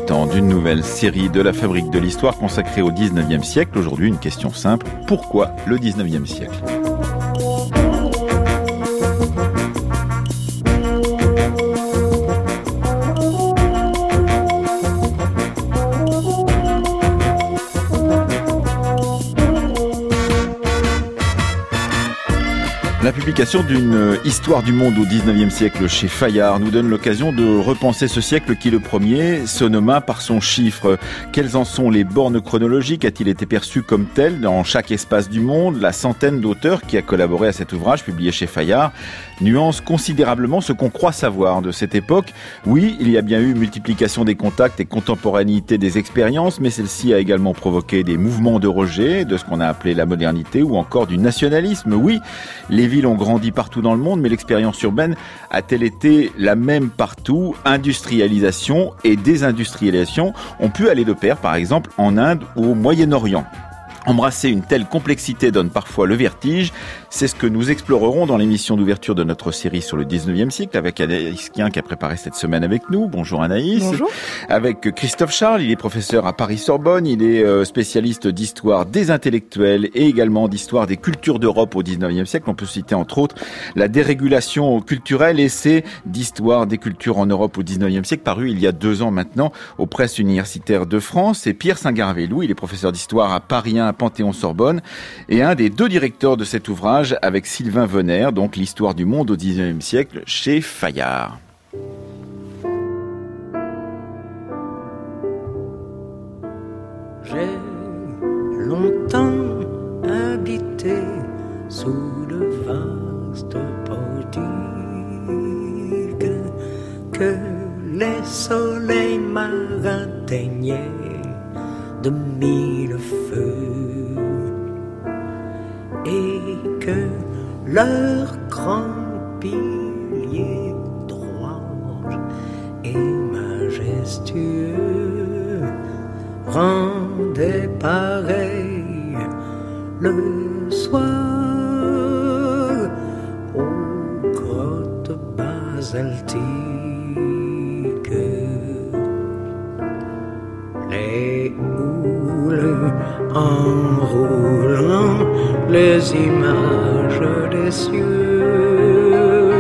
débutant d'une nouvelle série de la Fabrique de l'Histoire consacrée au 19e siècle. Aujourd'hui, une question simple. Pourquoi le 19e siècle ? La publication d'une histoire du monde au 19e siècle chez Fayard nous donne l'occasion de repenser ce siècle qui, le premier, se nomma par son chiffre. Quelles en sont les bornes chronologiques ? A-t-il été perçu comme tel dans chaque espace du monde ? La centaine d'auteurs qui a collaboré à cet ouvrage publié chez Fayard nuance considérablement ce qu'on croit savoir de cette époque. Oui, il y a bien eu multiplication des contacts et contemporanéité des expériences, mais celle-ci a également provoqué des mouvements de rejet de ce qu'on a appelé la modernité ou encore du nationalisme. Oui, les villes ont grandi partout dans le monde, mais l'expérience urbaine a-t-elle été la même partout ? Industrialisation et désindustrialisation ont pu aller de pair, par exemple, en Inde ou au Moyen-Orient. Embrasser une telle complexité donne parfois le vertige. C'est ce que nous explorerons dans l'émission d'ouverture de notre série sur le 19e siècle avec Anaïs Kien qui a préparé cette semaine avec nous. Bonjour Anaïs. Bonjour. Avec Christophe Charles, il est professeur à Paris-Sorbonne. Il est spécialiste d'histoire des intellectuels et également d'histoire des cultures d'Europe au 19e siècle. On peut citer entre autres la dérégulation culturelle, essai d'histoire des cultures en Europe au 19e siècle, paru il y a 2 ans maintenant aux presses universitaires de France. Et Pierre Singaravelou, il est professeur d'histoire à Paris 1 à Panthéon-Sorbonne et un des 2 directeurs de cet ouvrage avec Sylvain Venner, donc l'histoire du monde au 19e siècle chez Fayard. J'ai longtemps habité sous de vastes portiques que les soleils marins teignaient de 1000 feux et que leurs grands piliers droits et majestueux rendaient pareil le soir aux grottes basaltiques. Les houles enroulant les images des cieux,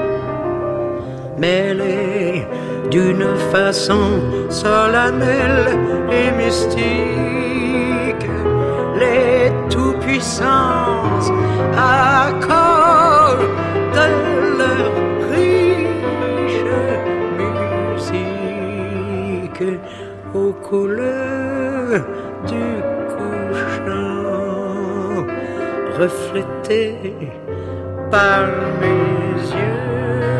mêlées d'une façon solennelle et mystique, les tout-puissances accordent leur riche musique aux couleurs du couchant, reflétées par mes yeux.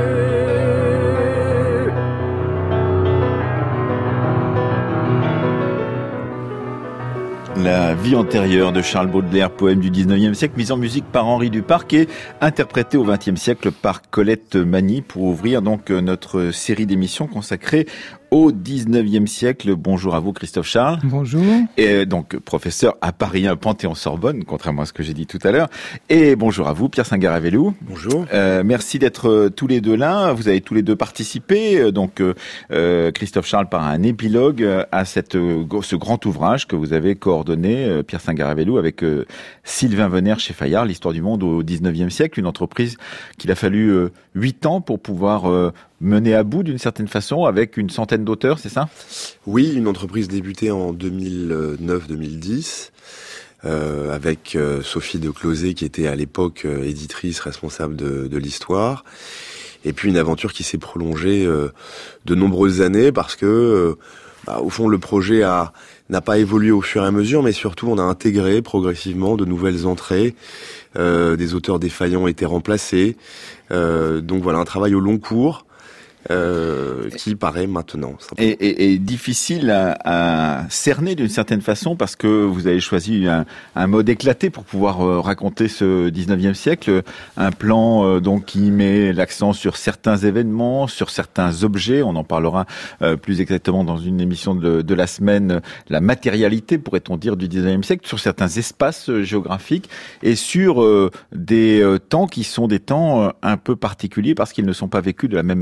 La vie antérieure de Charles Baudelaire, poème du 19e siècle, mise en musique par Henri Duparc et interprété au 20e siècle par Colette Mani pour ouvrir donc notre série d'émissions consacrée au 19e siècle. Bonjour à vous Christophe Charles. Bonjour. Et donc professeur à Paris 1 Panthéon-Sorbonne, contrairement à ce que j'ai dit tout à l'heure. Et bonjour à vous Pierre Singaravelou. Bonjour. Merci d'être tous les deux là. Vous avez tous les deux participé. Donc Christophe Charles par un épilogue à ce grand ouvrage que vous avez coordonné, Pierre Singaravelou, avec Sylvain Venner chez Fayard, l'histoire du monde au 19e siècle, une entreprise qu'il a fallu 8 ans pour pouvoir mener à bout d'une certaine façon avec une centaine d'auteurs, c'est ça ? Oui, une entreprise débutée en 2009-2010 avec Sophie de Closet qui était à l'époque éditrice responsable de l'histoire. Et puis une aventure qui s'est prolongée de nombreuses années parce que au fond le projet n'a pas évolué au fur et à mesure, mais surtout on a intégré progressivement de nouvelles entrées, des auteurs défaillants étaient remplacés, donc voilà un travail au long cours. Qui paraît maintenant. Et difficile à cerner d'une certaine façon parce que vous avez choisi un mode éclaté pour pouvoir raconter ce 19e siècle, un plan donc qui met l'accent sur certains événements, sur certains objets, on en parlera plus exactement dans une émission de la semaine, la matérialité pourrait-on dire du 19e siècle, sur certains espaces géographiques et sur des temps qui sont des temps un peu particuliers parce qu'ils ne sont pas vécus de la même manière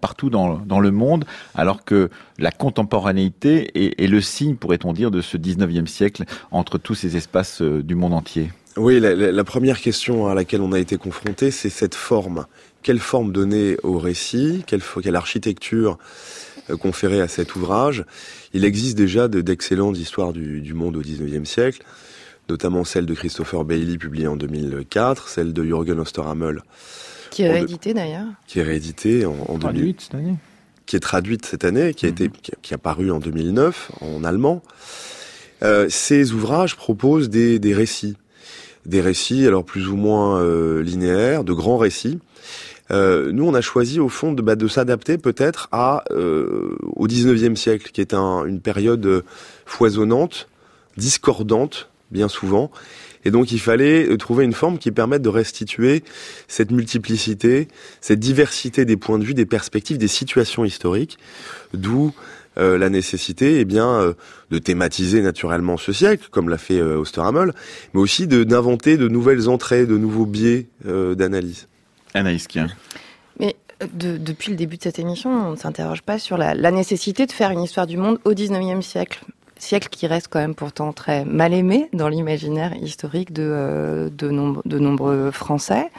partout dans le monde, alors que la contemporanéité est le signe, pourrait-on dire, de ce 19e siècle entre tous ces espaces du monde entier. Oui, la première question à laquelle on a été confronté, c'est cette forme. Quelle forme donner au récit ? Quelle architecture conférer à cet ouvrage ? Il existe déjà d'excellentes histoires du monde au XIXe siècle, notamment celle de Christopher Bailey, publiée en 2004, celle de Jürgen Osterhammel. Qui est rééditée d'ailleurs. Qui est rééditée en traduite cette année. Qui est traduite cette année, qui a paru en 2009 en allemand. Ces ouvrages proposent des récits. Des récits, alors plus ou moins linéaires, de grands récits. Nous, on a choisi au fond de s'adapter peut-être au 19e siècle, qui est une période foisonnante, discordante, bien souvent. Et donc, il fallait trouver une forme qui permette de restituer cette multiplicité, cette diversité des points de vue, des perspectives, des situations historiques, d'où la nécessité, de thématiser naturellement ce siècle, comme l'a fait Osterhammel, mais aussi d'inventer de nouvelles entrées, de nouveaux biais d'analyse. Anaïs Kien. Mais depuis le début de cette émission, on ne s'interroge pas sur la nécessité de faire une histoire du monde au 19e siècle. Siècle qui reste quand même pourtant très mal aimé dans l'imaginaire historique de nombreux Français,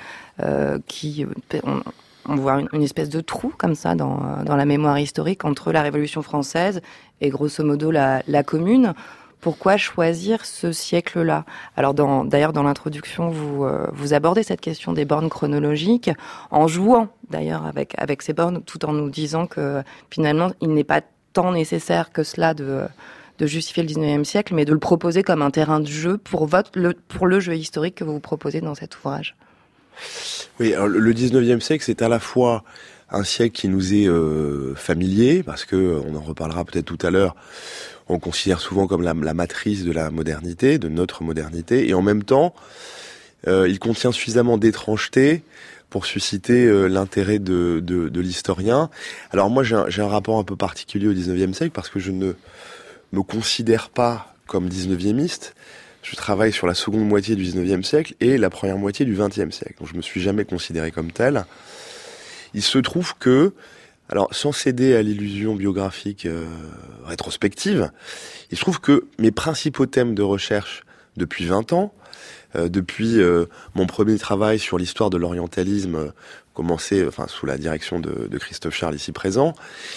on voit une espèce de trou comme ça dans la mémoire historique entre la Révolution française et grosso modo la Commune. Pourquoi choisir ce siècle-là ? Alors d'ailleurs dans l'introduction, vous abordez cette question des bornes chronologiques en jouant d'ailleurs avec ces bornes, tout en nous disant que finalement il n'est pas tant nécessaire que cela de justifier le 19e siècle, mais de le proposer comme un terrain de jeu pour le jeu historique que vous proposez dans cet ouvrage. Oui, alors le 19e siècle, c'est à la fois un siècle qui nous est familier, parce que on en reparlera peut-être tout à l'heure, on le considère souvent comme la matrice de la modernité, de notre modernité, et en même temps, il contient suffisamment d'étrangeté pour susciter l'intérêt de l'historien. Alors moi, j'ai un rapport un peu particulier au 19e siècle, parce que je ne me considère pas comme 19e-iste. Je travaille sur la seconde moitié du 19e siècle et la première moitié du 20e siècle. Donc je me suis jamais considéré comme tel. Il se trouve que, alors sans céder à l'illusion biographique rétrospective, il se trouve que mes principaux thèmes de recherche depuis 20 ans, depuis mon premier travail sur l'histoire de l'orientalisme, commencé sous la direction de Christophe Charles ici présent,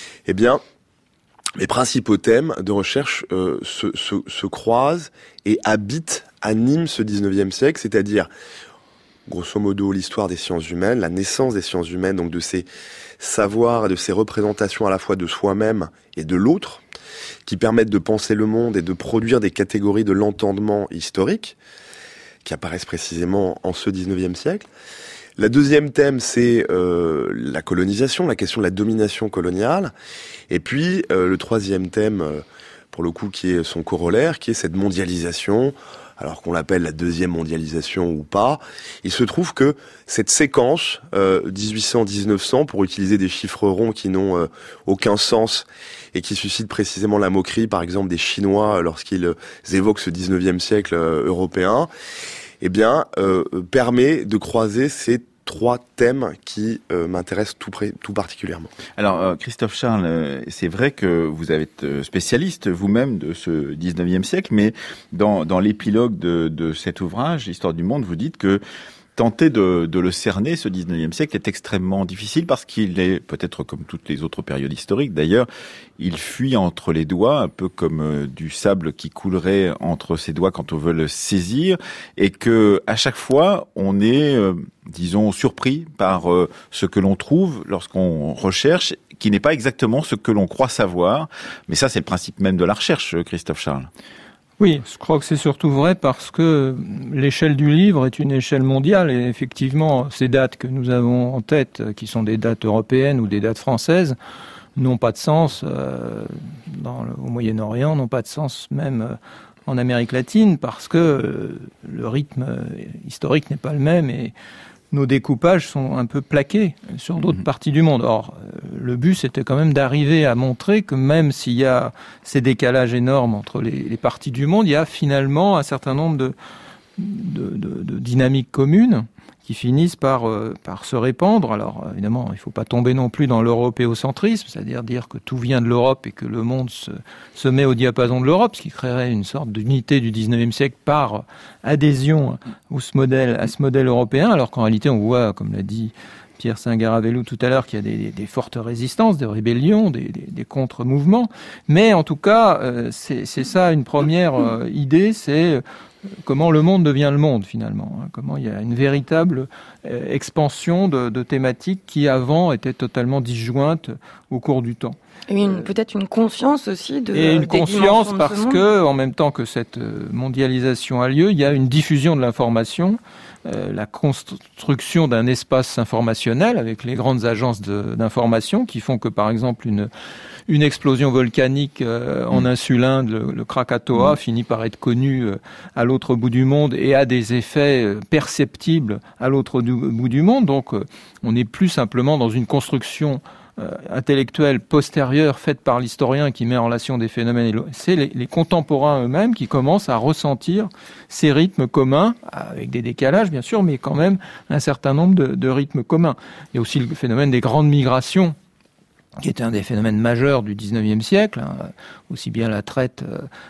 mes principaux thèmes de recherche se croisent et animent ce 19e siècle, c'est-à-dire, grosso modo, l'histoire des sciences humaines, la naissance des sciences humaines, donc de ces savoirs et de ces représentations à la fois de soi-même et de l'autre, qui permettent de penser le monde et de produire des catégories de l'entendement historique, qui apparaissent précisément en ce 19e siècle. Le deuxième thème, c'est la colonisation, la question de la domination coloniale. Et puis, le troisième thème, pour le coup, qui est son corollaire, qui est cette mondialisation, alors qu'on l'appelle la deuxième mondialisation ou pas. Il se trouve que cette séquence, 1800-1900, pour utiliser des chiffres ronds qui n'ont aucun sens et qui suscitent précisément la moquerie, par exemple, des Chinois lorsqu'ils évoquent ce 19e siècle européen, permet de croiser ces trois thèmes qui m'intéressent tout particulièrement. Alors, Christophe Charles, c'est vrai que vous êtes spécialiste vous-même de ce 19e siècle, mais dans l'épilogue de cet ouvrage, Histoire du monde, vous dites que tenter de le cerner, ce 19e siècle, est extrêmement difficile parce qu'il est, peut-être comme toutes les autres périodes historiques d'ailleurs, il fuit entre les doigts, un peu comme du sable qui coulerait entre ses doigts quand on veut le saisir, et que à chaque fois, on est, disons, surpris par ce que l'on trouve lorsqu'on recherche, qui n'est pas exactement ce que l'on croit savoir. Mais ça, c'est le principe même de la recherche, Christophe Charles. Oui, je crois que c'est surtout vrai parce que l'échelle du livre est une échelle mondiale et effectivement, ces dates que nous avons en tête, qui sont des dates européennes ou des dates françaises, n'ont pas de sens au Moyen-Orient, n'ont pas de sens même en Amérique latine parce que le rythme historique n'est pas le même et nos découpages sont un peu plaqués sur d'autres parties du monde. Or, le but, c'était quand même d'arriver à montrer que même s'il y a ces décalages énormes entre les parties du monde, il y a finalement un certain nombre de dynamiques communes qui finissent par se répandre. Alors évidemment, il ne faut pas tomber non plus dans l'européocentrisme, c'est-à-dire dire que tout vient de l'Europe et que le monde se met au diapason de l'Europe, ce qui créerait une sorte d'unité du 19e siècle par adhésion à ce modèle européen, alors qu'en réalité on voit, comme l'a dit Pierre Saint-Garavelou tout à l'heure, qu'il y a des fortes résistances, des rébellions, des contre-mouvements. Mais en tout cas, c'est ça une première idée, c'est comment le monde devient le monde finalement. Comment il y a une véritable expansion de thématiques qui avant étaient totalement disjointes au cours du temps. Et peut-être une conscience aussi et une conscience parce que, en même temps que cette mondialisation a lieu, il y a une diffusion de l'information, la construction d'un espace informationnel avec les grandes agences d'information qui font que, par exemple, une explosion volcanique en Insulinde, le Krakatoa, finit par être connu à l'autre bout du monde et a des effets perceptibles à l'autre bout du monde. Donc, on n'est plus simplement dans une construction intellectuelle postérieure faite par l'historien qui met en relation des phénomènes. C'est les contemporains eux-mêmes qui commencent à ressentir ces rythmes communs, avec des décalages bien sûr, mais quand même un certain nombre de rythmes communs. Il y a aussi le phénomène des grandes migrations, qui était un des phénomènes majeurs du 19e siècle, aussi bien la traite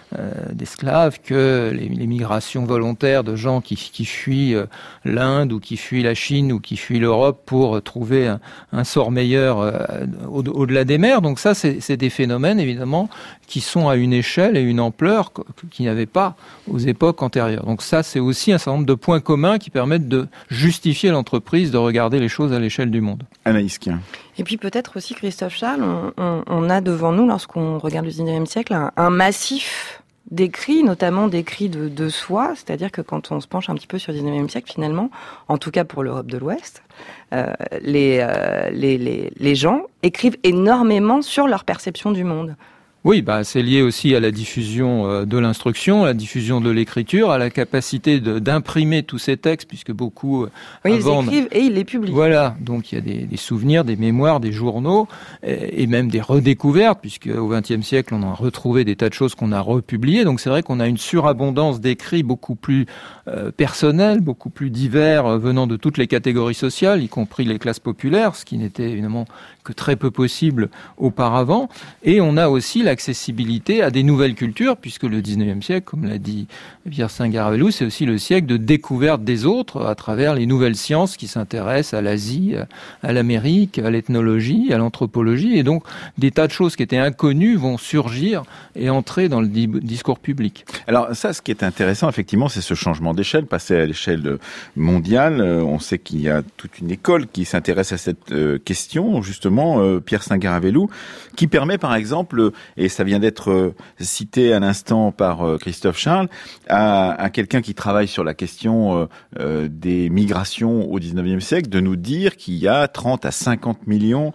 d'esclaves que les migrations volontaires de gens qui fuient l'Inde ou qui fuient la Chine ou qui fuient l'Europe pour trouver un sort meilleur au-delà des mers. Donc ça, c'est des phénomènes, évidemment, qui sont à une échelle et une ampleur qu'il n'y avait pas aux époques antérieures. Donc ça, c'est aussi un certain nombre de points communs qui permettent de justifier l'entreprise de regarder les choses à l'échelle du monde. Anaïs Kien. Et puis peut-être aussi, Christophe Charles, on a devant nous, lorsqu'on regarde le 19e siècle, un massif d'écrits, notamment d'écrits de soi, c'est-à-dire que quand on se penche un petit peu sur le 19e siècle, finalement, en tout cas pour l'Europe de l'Ouest, les gens écrivent énormément sur leur perception du monde. Oui, c'est lié aussi à la diffusion de l'instruction, à la diffusion de l'écriture, à la capacité d'imprimer tous ces textes, puisque beaucoup ils écrivent et ils les publient. Voilà, donc il y a des souvenirs, des mémoires, des journaux, et même des redécouvertes, puisque au XXe siècle, on a retrouvé des tas de choses qu'on a republiées. Donc c'est vrai qu'on a une surabondance d'écrits beaucoup plus personnels, beaucoup plus divers, venant de toutes les catégories sociales, y compris les classes populaires, ce qui n'était évidemment que très peu possible auparavant. Et on a aussi l'accessibilité à des nouvelles cultures, puisque le 19e siècle, comme l'a dit Pierre Saint-Garavelou, c'est aussi le siècle de découverte des autres à travers les nouvelles sciences qui s'intéressent à l'Asie, à l'Amérique, à l'ethnologie, à l'anthropologie. Et donc, des tas de choses qui étaient inconnues vont surgir et entrer dans le discours public. Alors ça, ce qui est intéressant, effectivement, c'est ce changement d'échelle, passer à l'échelle mondiale. On sait qu'il y a toute une école qui s'intéresse à cette question, justement, Pierre Saint-Garavelou, qui permet, par exemple, et ça vient d'être cité à l'instant par Christophe Charles, à quelqu'un qui travaille sur la question des migrations au 19e siècle, de nous dire qu'il y a 30 à 50 millions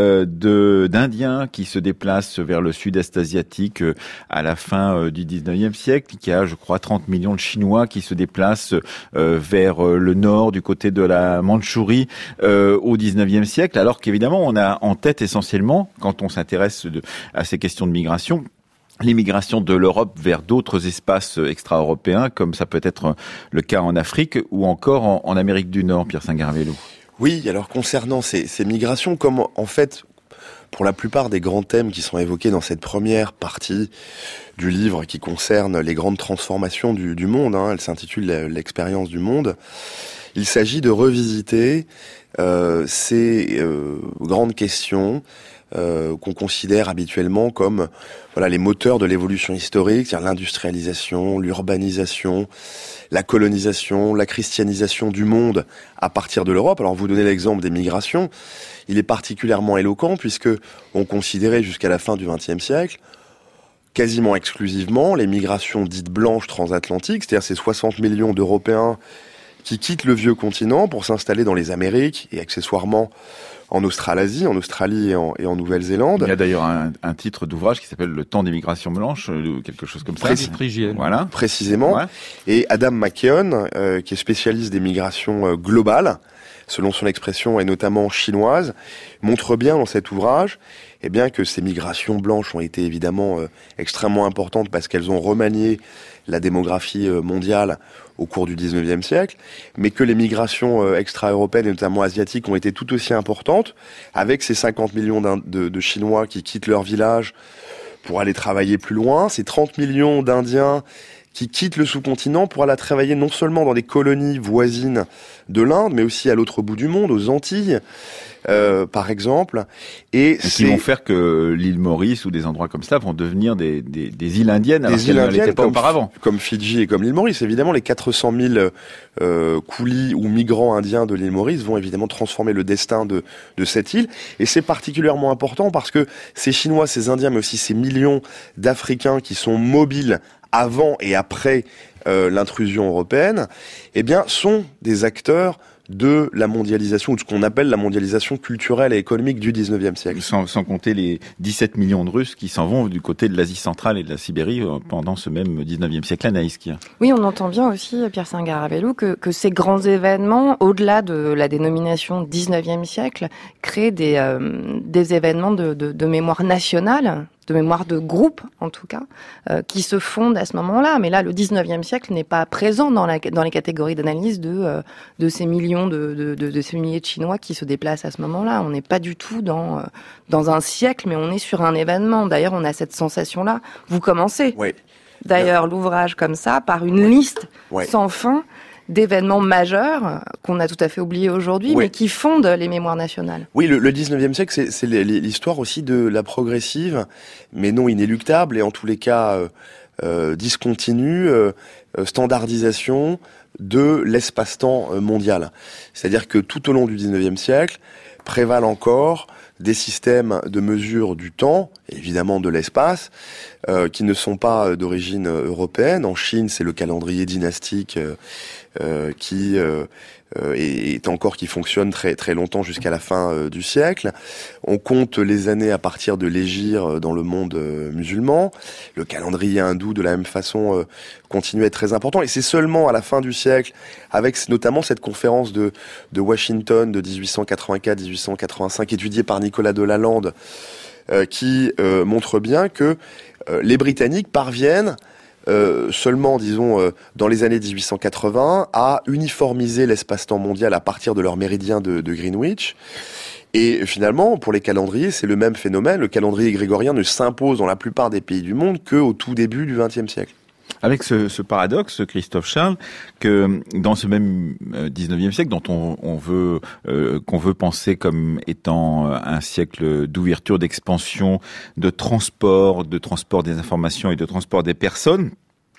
d'Indiens qui se déplacent vers le sud-est asiatique à la fin du 19e siècle, qu'il y a, je crois, 30 millions de Chinois qui se déplacent vers le nord, du côté de la Mandchourie au 19e siècle, alors qu'évidemment, on a en tête essentiellement, quand on s'intéresse à ces questions de migration, l'immigration de l'Europe vers d'autres espaces extra-européens, comme ça peut être le cas en Afrique ou encore en Amérique du Nord, Pierre Saint-Garavelou. Oui, alors concernant ces migrations, comme en fait, pour la plupart des grands thèmes qui sont évoqués dans cette première partie du livre qui concerne les grandes transformations du monde, elle s'intitule « L'expérience du monde », il s'agit de revisiter ces grandes questions qu'on considère habituellement comme les moteurs de l'évolution historique, c'est-à-dire l'industrialisation, l'urbanisation, la colonisation, la christianisation du monde à partir de l'Europe. Alors vous donnez l'exemple des migrations, il est particulièrement éloquent puisque on considérait jusqu'à la fin du XXe siècle quasiment exclusivement les migrations dites blanches transatlantiques, c'est-à-dire ces 60 millions d'Européens qui quittent le vieux continent pour s'installer dans les Amériques et accessoirement en Australie et en Nouvelle-Zélande. Il y a d'ailleurs un titre d'ouvrage qui s'appelle « Le temps des migrations blanches », ou quelque chose comme ça. Voilà. Précisément. Ouais. Et Adam McKeown, qui est spécialiste des migrations globales, selon son expression, et notamment chinoise, montre bien dans cet ouvrage que ces migrations blanches ont été évidemment extrêmement importantes parce qu'elles ont remanié la démographie mondiale au cours du 19e siècle, mais que les migrations extra-européennes et notamment asiatiques ont été tout aussi importantes, avec ces 50 millions de Chinois qui quittent leur village pour aller travailler plus loin, ces 30 millions d'Indiens qui quittent le sous-continent pour aller travailler non seulement dans des colonies voisines de l'Inde, mais aussi à l'autre bout du monde, aux Antilles, par exemple. Et qui vont faire que l'île Maurice ou des endroits comme ça vont devenir des îles indiennes, alors qu'elles ne l'étaient pas auparavant. Comme Fidji et comme l'île Maurice. Évidemment, les 400 000 coulis ou migrants indiens de l'île Maurice vont évidemment transformer le destin de cette île. Et c'est particulièrement important parce que ces Chinois, ces Indiens, mais aussi ces millions d'Africains qui sont mobiles avant et après l'intrusion européenne, sont des acteurs de la mondialisation, ou de ce qu'on appelle la mondialisation culturelle et économique du 19e siècle. Sans compter les 17 millions de Russes qui s'en vont du côté de l'Asie centrale et de la Sibérie pendant ce même 19e siècle. Anaïs Kir. Oui, on entend bien aussi, Pierre Singaravellou, que ces grands événements, au-delà de la dénomination 19e siècle, créent des événements de mémoire nationale, de mémoire de groupe, en tout cas, qui se fondent à ce moment-là. Mais là, le 19e siècle n'est pas présent dans les catégories d'analyse de ces millions de ces milliers de Chinois qui se déplacent à ce moment-là. On n'est pas du tout dans un siècle, mais on est sur un événement. D'ailleurs, on a cette sensation-là. Vous commencez, d'ailleurs, l'ouvrage comme ça, par une liste sans fin d'événements majeurs qu'on a tout à fait oubliés aujourd'hui, mais qui fondent les mémoires nationales. Oui, le 19e siècle, c'est l'histoire aussi de la progressive, mais non inéluctable, et en tous les cas discontinue, standardisation de l'espace-temps mondial. C'est-à-dire que tout au long du 19e siècle, prévalent encore des systèmes de mesure du temps, évidemment de l'espace, qui ne sont pas d'origine européenne. En Chine, c'est le calendrier dynastique qui fonctionne très très longtemps jusqu'à la fin du siècle. On compte les années à partir de l'hégire dans le monde musulman. Le calendrier hindou, de la même façon, continue à être très important. Et c'est seulement à la fin du siècle, avec notamment cette conférence de Washington de 1884-1885, étudiée par Nicolas de Lalande, qui montre bien que les Britanniques parviennent seulement, disons, dans les années 1880, à uniformiser l'espace-temps mondial à partir de leur méridien de Greenwich. Et finalement, pour les calendriers, c'est le même phénomène. Le calendrier grégorien ne s'impose dans la plupart des pays du monde qu'au tout début du XXe siècle. Avec ce paradoxe, Christophe Charles, que dans ce même 19e siècle, dont qu'on veut penser comme étant un siècle d'ouverture, d'expansion, de transport des informations et de transport des personnes,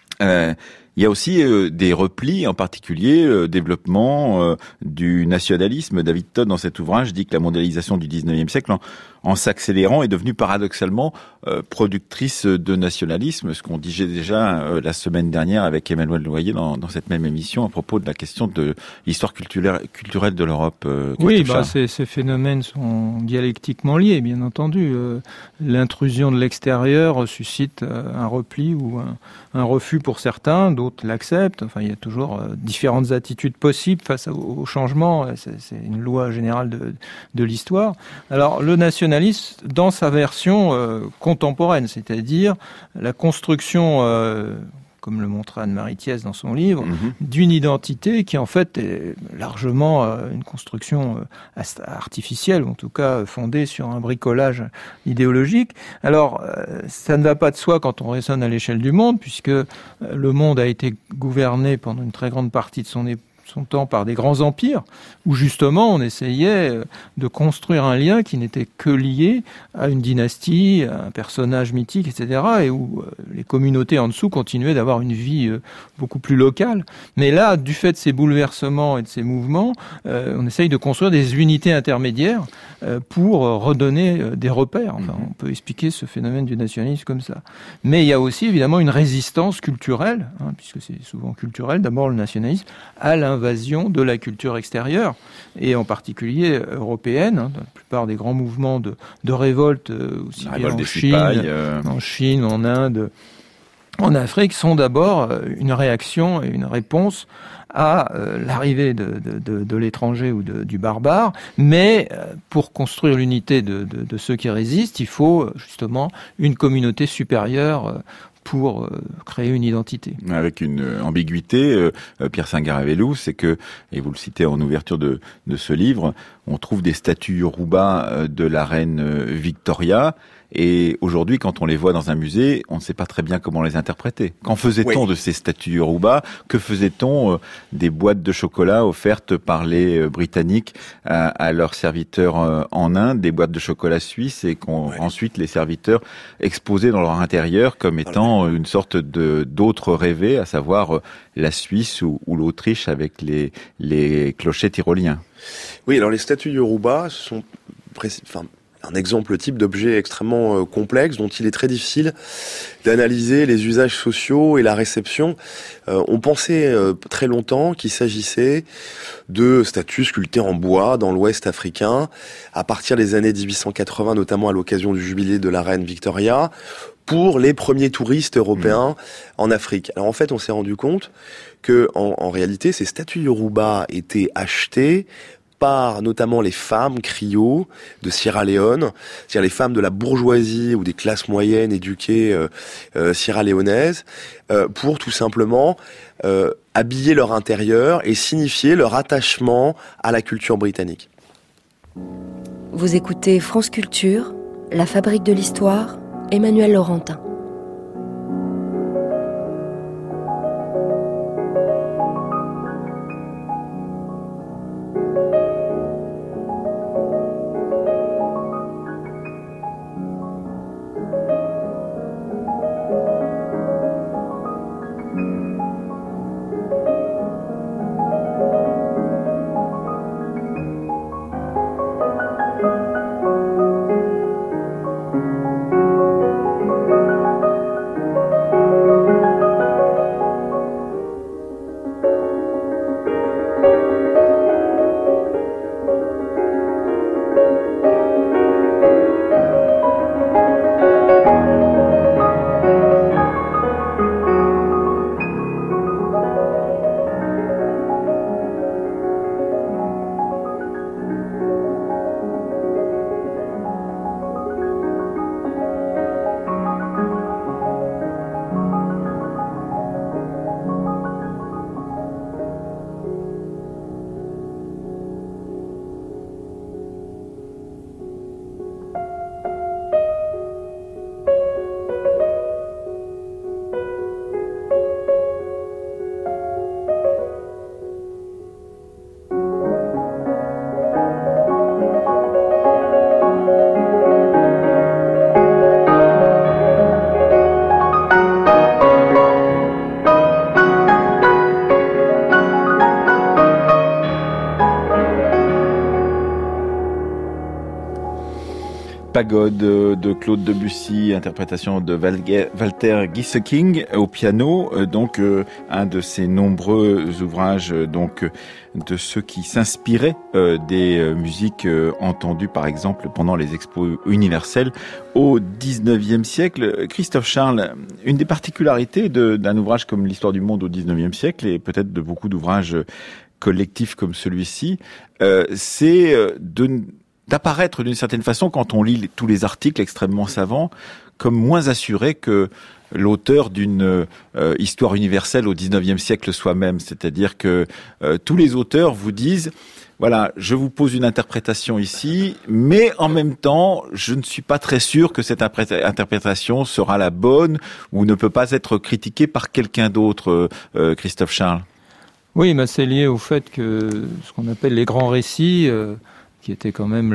il y a aussi des replis, en particulier développement du nationalisme. David Todd, dans cet ouvrage, dit que la mondialisation du 19e siècle, en s'accélérant, est devenue paradoxalement productrice de nationalisme, ce qu'on disait déjà la semaine dernière avec Emmanuel Loyer dans cette même émission à propos de la question de l'histoire culturelle de l'Europe. Oui, ces phénomènes sont dialectiquement liés, bien entendu. L'intrusion de l'extérieur suscite un repli ou un refus pour certains, d'autres l'acceptent. Enfin, il y a toujours différentes attitudes possibles face au changement. C'est une loi générale de l'histoire. Alors, le nationalisme, dans sa version contemporaine, c'est-à-dire la construction, comme le montre Anne-Marie Thiès dans son livre, d'une identité qui en fait est largement une construction artificielle, ou en tout cas fondée sur un bricolage idéologique. Alors, ça ne va pas de soi quand on raisonne à l'échelle du monde, puisque le monde a été gouverné pendant une très grande partie de son temps par des grands empires, où justement on essayait de construire un lien qui n'était que lié à une dynastie, à un personnage mythique, etc., et où les communautés en dessous continuaient d'avoir une vie beaucoup plus locale. Mais là, du fait de ces bouleversements et de ces mouvements, on essaye de construire des unités intermédiaires pour redonner des repères. Enfin, on peut expliquer ce phénomène du nationalisme comme ça. Mais il y a aussi évidemment une résistance culturelle, puisque c'est souvent culturel, d'abord le nationalisme, à l'invasion de la culture extérieure, et en particulier européenne. Dans la plupart des grands mouvements de révolte, aussi bien en Chine, en Inde, en Afrique sont d'abord une réaction et une réponse à l'arrivée de l'étranger ou du barbare, mais pour construire l'unité de ceux qui résistent, il faut justement une communauté supérieure pour créer une identité. Avec une ambiguïté, Pierre Sangarévelou, c'est que, et vous le citez en ouverture de ce livre, on trouve des statues Yoruba de la reine Victoria, et aujourd'hui, quand on les voit dans un musée, on ne sait pas très bien comment les interpréter. Qu'en faisait-on de ces statues Yoruba ? Que faisait-on des boîtes de chocolat offertes par les Britanniques à leurs serviteurs en Inde, des boîtes de chocolat suisses, et ensuite les serviteurs exposaient dans leur intérieur comme étant une sorte d'autres rêvés, à savoir la Suisse ou l'Autriche avec les clochers tyroliens. Oui, alors les statues Yoruba sont un exemple type d'objet extrêmement complexe dont il est très difficile d'analyser les usages sociaux et la réception. On pensait très longtemps qu'il s'agissait de statues sculptées en bois dans l'Ouest africain à partir des années 1880, notamment à l'occasion du jubilé de la reine Victoria, pour les premiers touristes européens en Afrique. Alors en fait, on s'est rendu compte que en réalité, ces statues Yoruba étaient achetées par notamment les femmes griots de Sierra Leone, c'est-à-dire les femmes de la bourgeoisie ou des classes moyennes éduquées sierra-léonaises, pour tout simplement habiller leur intérieur et signifier leur attachement à la culture britannique. Vous écoutez France Culture, La Fabrique de l'Histoire, Emmanuel Laurentin. Pagode de Claude Debussy, interprétation de Walter Gieseking au piano, donc un de ses nombreux ouvrages, donc de ceux qui s'inspiraient des musiques entendues par exemple pendant les expos universelles au 19e siècle. Christophe Charles, une des particularités d'un ouvrage comme l'Histoire du monde au 19e siècle, et peut-être de beaucoup d'ouvrages collectifs comme celui-ci, c'est d'apparaître d'une certaine façon, quand on lit tous les articles extrêmement savants, comme moins assuré que l'auteur d'une histoire universelle au 19e siècle soi-même. C'est-à-dire que tous les auteurs vous disent, voilà, je vous pose une interprétation ici, mais en même temps, je ne suis pas très sûr que cette interprétation sera la bonne ou ne peut pas être critiquée par quelqu'un d'autre, Christophe Charles. Oui, mais c'est lié au fait que ce qu'on appelle les grands récits, qui était quand même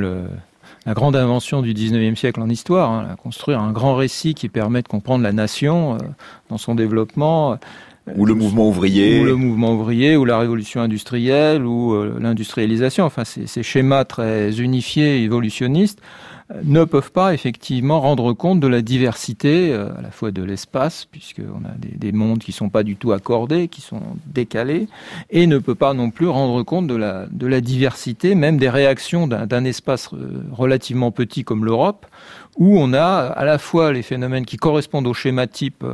la grande invention du 19e siècle en histoire, construire un grand récit qui permet de comprendre la nation dans son développement. Ou le mouvement ouvrier. Ou le mouvement ouvrier, ou la révolution industrielle, ou l'industrialisation. Enfin, ces schémas très unifiés et évolutionnistes ne peuvent pas effectivement rendre compte de la diversité, à la fois de l'espace, puisqu'on a des mondes qui sont pas du tout accordés, qui sont décalés, et ne peut pas non plus rendre compte de la diversité, même des réactions d'un espace relativement petit comme l'Europe, où on a à la fois les phénomènes qui correspondent au schéma type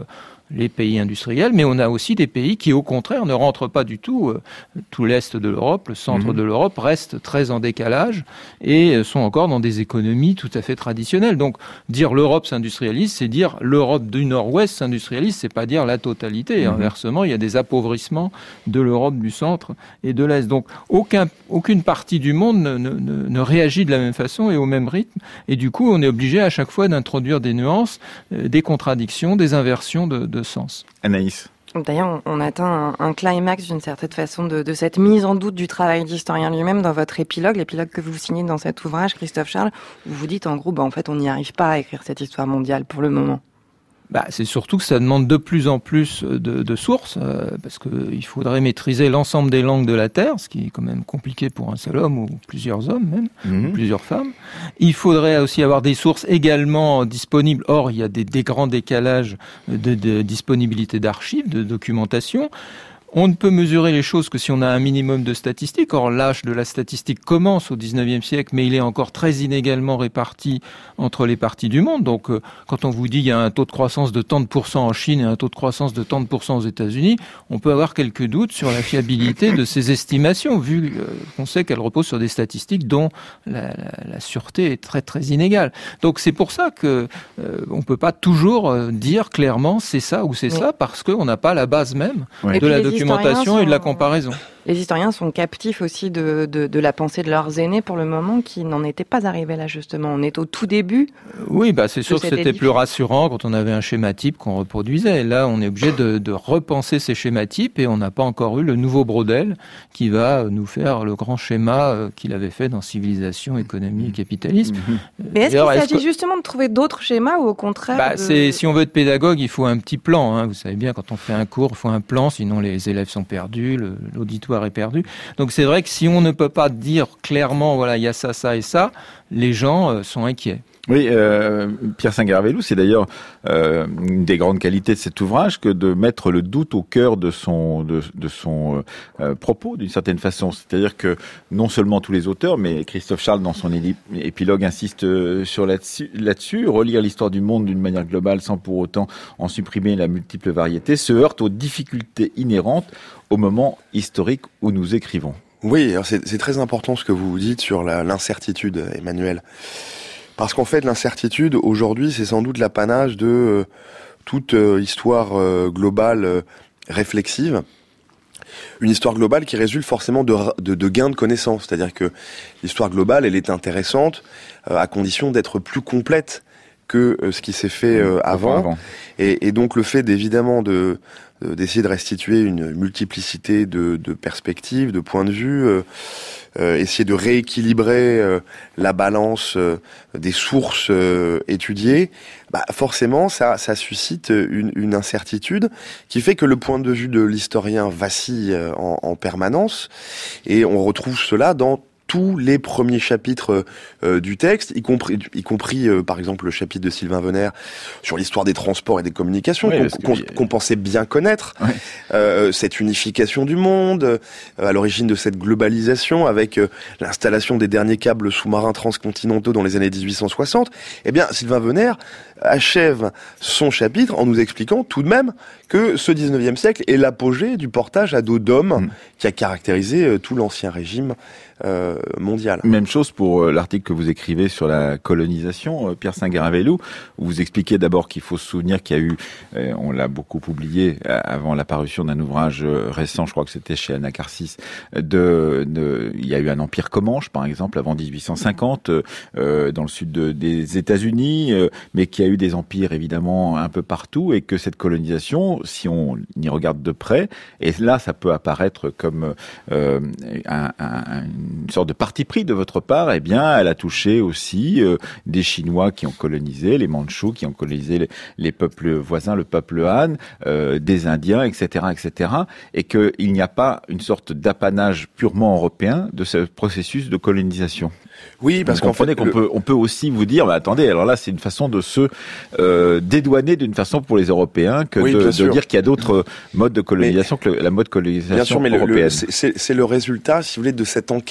les pays industriels, mais on a aussi des pays qui, au contraire, ne rentrent pas du tout. Tout l'Est de l'Europe, le centre de l'Europe reste très en décalage et sont encore dans des économies tout à fait traditionnelles. Donc, dire l'Europe s'industrialise, c'est dire l'Europe du Nord-Ouest s'industrialise, c'est pas dire la totalité. Inversement, il y a des appauvrissements de l'Europe du centre et de l'Est. Donc, aucune partie du monde ne réagit de la même façon et au même rythme. Et du coup, on est obligé à chaque fois d'introduire des nuances, des contradictions, des inversions de sens. Anaïs. D'ailleurs, on atteint un climax d'une certaine façon de cette mise en doute du travail d'historien lui-même dans votre épilogue, l'épilogue que vous signez dans cet ouvrage, Christophe Charles, où vous dites en gros, en fait, on n'y arrive pas à écrire cette histoire mondiale pour le moment. C'est surtout que ça demande de plus en plus de sources, parce qu'il faudrait maîtriser l'ensemble des langues de la Terre, ce qui est quand même compliqué pour un seul homme ou plusieurs hommes même, ou plusieurs femmes. Il faudrait aussi avoir des sources également disponibles. Or, il y a des grands décalages de disponibilité d'archives, de documentation. On ne peut mesurer les choses que si on a un minimum de statistiques. Or, l'âge de la statistique commence au XIXe siècle, mais il est encore très inégalement réparti entre les parties du monde. Donc, quand on vous dit qu'il y a un taux de croissance de tant de pourcents en Chine et un taux de croissance de tant de pourcents aux États-Unis, on peut avoir quelques doutes sur la fiabilité de ces estimations, vu qu'on sait qu'elles reposent sur des statistiques dont la sûreté est très très inégale. Donc, c'est pour ça que on peut pas toujours dire clairement c'est ça ou c'est ça, parce qu'on n'a pas la base même de la documentation et de la comparaison. Les historiens sont captifs aussi de la pensée de leurs aînés pour le moment, qui n'en étaient pas arrivés là justement. On est au tout début. Oui, c'est sûr que c'était plus rassurant quand on avait un schéma type qu'on reproduisait. Là, on est obligé de repenser ces schémas types et on n'a pas encore eu le nouveau Braudel qui va nous faire le grand schéma qu'il avait fait dans Civilisation, Économie et Capitalisme. Mais est-ce qu'il s'agit justement de trouver d'autres schémas ou au contraire Si on veut être pédagogue, il faut un petit plan. Vous savez bien, quand on fait un cours, il faut un plan, sinon les élèves sont perdus, l'auditoire est perdu. Donc c'est vrai que si on ne peut pas dire clairement, voilà, il y a ça, ça et ça, les gens sont inquiets. Oui, Pierre Singuer-Avelou, c'est d'ailleurs une des grandes qualités de cet ouvrage que de mettre le doute au cœur de son propos, d'une certaine façon. C'est-à-dire que non seulement tous les auteurs, mais Christophe Charles, dans son épilogue, insiste là-dessus. Relire l'histoire du monde d'une manière globale sans pour autant en supprimer la multiple variété se heurte aux difficultés inhérentes au moment historique où nous écrivons. Oui, alors c'est très important ce que vous dites sur l'incertitude, Emmanuel. Parce qu'en fait, l'incertitude, aujourd'hui, c'est sans doute l'apanage de toute histoire globale réflexive. Une histoire globale qui résulte forcément de gains de connaissances. C'est-à-dire que l'histoire globale, elle est intéressante à condition d'être plus complète que ce qui s'est fait avant. Et donc le fait évidemment d'essayer de restituer une multiplicité de perspectives, de points de vue, essayer de rééquilibrer la balance des sources étudiées, forcément ça suscite une incertitude qui fait que le point de vue de l'historien vacille en permanence, et on retrouve cela dans tous les premiers chapitres du texte, y compris par exemple le chapitre de Sylvain Venère sur l'histoire des transports et des communications, qu'on pensait bien connaître, cette unification du monde, à l'origine de cette globalisation avec l'installation des derniers câbles sous-marins transcontinentaux dans les années 1860. Eh bien, Sylvain Venère achève son chapitre en nous expliquant tout de même que ce 19e siècle est l'apogée du portage à dos d'hommes qui a caractérisé tout l'ancien régime mondial. Même chose pour l'article que vous écrivez sur la colonisation, Pierre Singuer-Avelou, où vous expliquez d'abord qu'il faut se souvenir qu'il y a eu, on l'a beaucoup publié avant la parution d'un ouvrage récent, je crois que c'était chez Anacarsis, il y a eu un empire comanche, par exemple, avant 1850, dans le sud des États-Unis, mais qu'il y a eu des empires évidemment un peu partout, et que cette colonisation, si on y regarde de près, et là ça peut apparaître comme une sorte de parti pris de votre part, eh bien, elle a touché aussi des Chinois qui ont colonisé, les Mandchous qui ont colonisé les peuples voisins, le peuple Han, des Indiens, etc., etc., et qu'il n'y a pas une sorte d'apanage purement européen de ce processus de colonisation. Oui, parce qu'en fait, on peut aussi vous dire, attendez, alors là, c'est une façon de se dédouaner d'une façon pour les Européens que de dire qu'il y a d'autres modes de colonisation que la mode colonisation européenne. C'est le résultat, si vous voulez, de cette enquête.